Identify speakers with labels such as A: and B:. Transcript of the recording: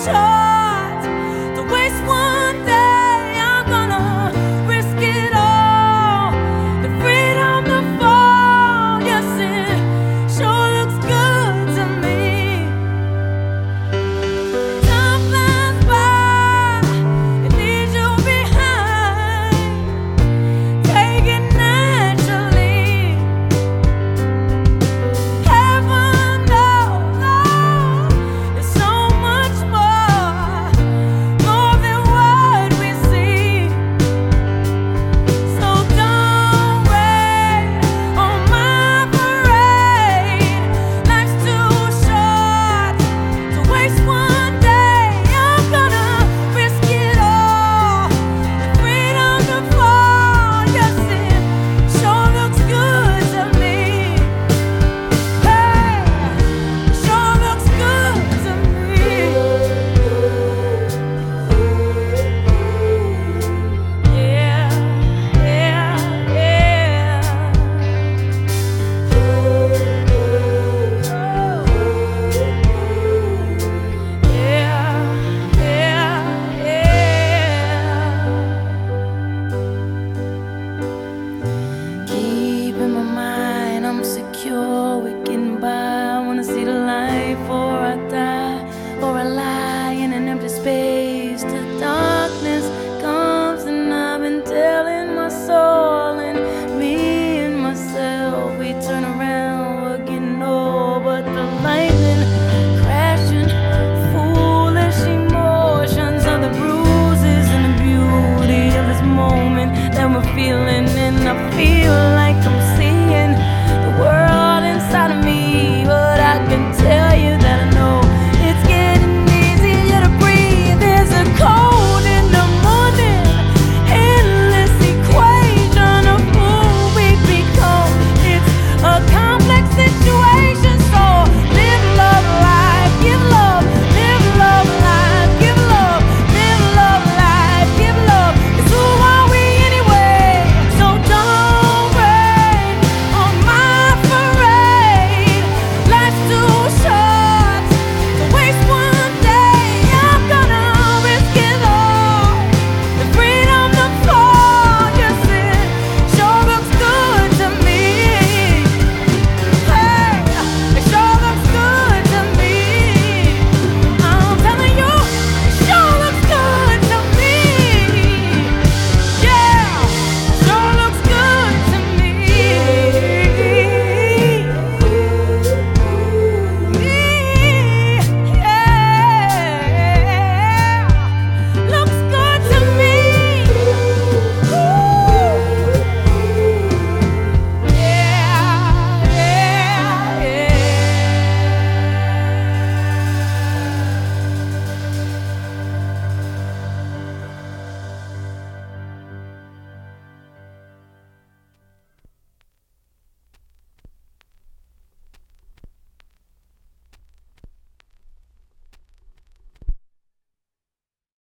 A: short to waste one day. I'm gonna risk it all. The freedom to fall, yes, it sure looks good to me. Time flies by, it leaves you behind. Take it naturally. Heaven knows there's so much more than what we see. So don't rain on my parade. Life's too short to waste one day. I'm gonna risk it all. The freedom to fall, yes, it sure looks good to me. Hey, sure looks good to me. Yeah, yeah, keep in my mind, I'm secure, we getting by. Wanna see the light before I die, or I lie in an empty space.